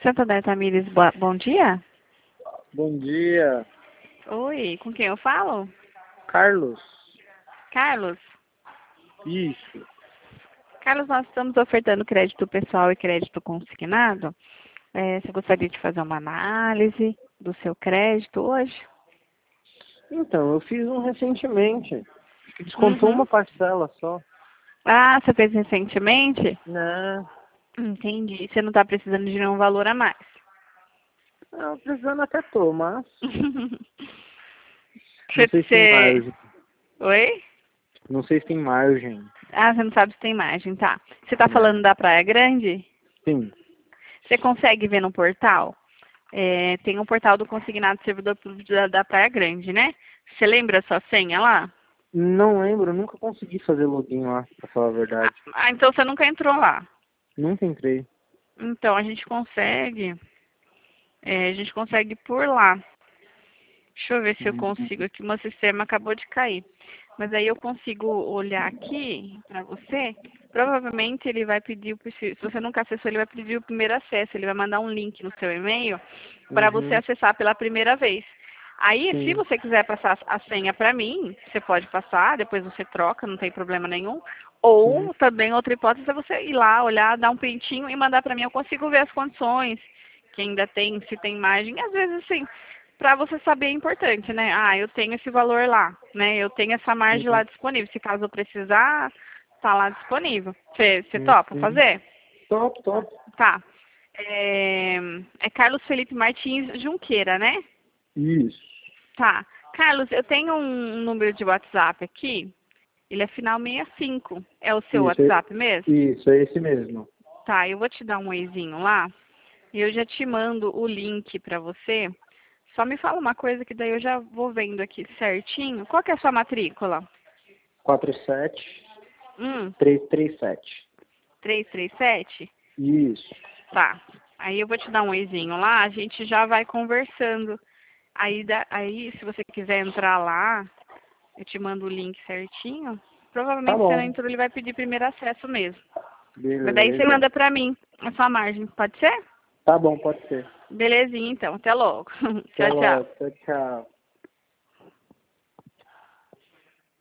Santander Tamires, bom dia. Bom dia, Oi, com quem eu falo? Carlos. Carlos. Isso. Carlos, nós estamos ofertando crédito pessoal e crédito consignado. Você gostaria de fazer uma análise do seu crédito hoje? Então, eu fiz um recentemente. Descontou uma parcela só. Ah, você fez recentemente? Né? Entendi. Você não está precisando de nenhum valor a mais. Eu precisando até tô, mas Você... não sei se tem margem. Oi? Não sei se tem margem. Ah, você não sabe se tem margem, tá. Você está Né? falando da Praia Grande? Sim. Você consegue ver no portal? Tem um portal do Consignado Servidor Público da Praia Grande, né? Você lembra a sua senha lá? Não lembro, nunca consegui fazer login lá, pra falar a verdade. Então você nunca entrou lá. Nunca entrei. Então, a gente consegue por lá. Deixa eu ver se eu consigo aqui. Meu sistema acabou de cair. Mas aí eu consigo olhar aqui para você. Provavelmente ele vai pedir, se você nunca acessou, ele vai pedir o primeiro acesso. Ele vai mandar um link no seu e-mail para você acessar pela primeira vez. Aí, se Sim. você quiser passar a senha para mim, você pode passar, depois você troca, não tem problema nenhum. Ou também outra hipótese é você ir lá, olhar, dar um printinho e mandar para mim. Eu consigo ver as condições que ainda tem, se tem margem. Às vezes, assim, para você saber é importante, né? Ah, eu tenho esse valor lá, né? Eu tenho essa margem lá disponível. Se caso eu precisar, tá lá disponível. Você topa fazer? Top, top. Tá. É Carlos Felipe Martins Junqueira, né? Isso. Tá. Carlos, eu tenho um número de WhatsApp aqui. Ele é final 65. É o seu WhatsApp mesmo? Isso, é esse mesmo. Tá, eu vou te dar um oizinho lá. E eu já te mando o link para você. Só me fala uma coisa que daí eu já vou vendo aqui certinho. Qual que é a sua matrícula? 47337. 337? Isso. Tá. Aí eu vou te dar um oizinho lá, a gente já vai conversando. Aí, se você quiser entrar lá, eu te mando o link certinho. Tá Provavelmente se você não bom. entrou, ele vai pedir primeiro acesso mesmo. Mas daí você Beleza. manda pra mim a sua margem, pode ser? Tá bom, pode ser. Belezinha, então. Até logo. Até Tchau, tchau. logo. Tchau, tchau.